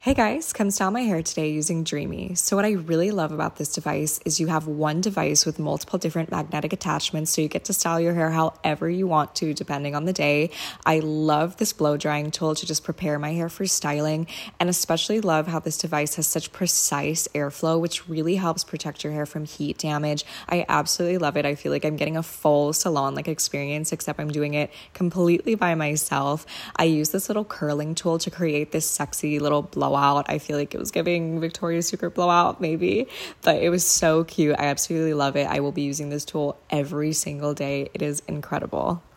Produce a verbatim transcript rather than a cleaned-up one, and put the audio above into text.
Hey guys, come style my hair today using Dreamy. So what I really love about this device is you have one device with multiple different magnetic attachments, so you get to style your hair however you want to depending on the day. I love this blow drying tool to just prepare my hair for styling, and especially love how this device has such precise airflow, which really helps protect your hair from heat damage. I absolutely love it. I feel like I'm getting a full salon-like experience, except I'm doing it completely by myself. I use this little curling tool to create this sexy little blowout. I feel like it was giving Victoria's Secret blowout maybe, but it was so cute. I absolutely love it. I will be using this tool every single day. It is incredible.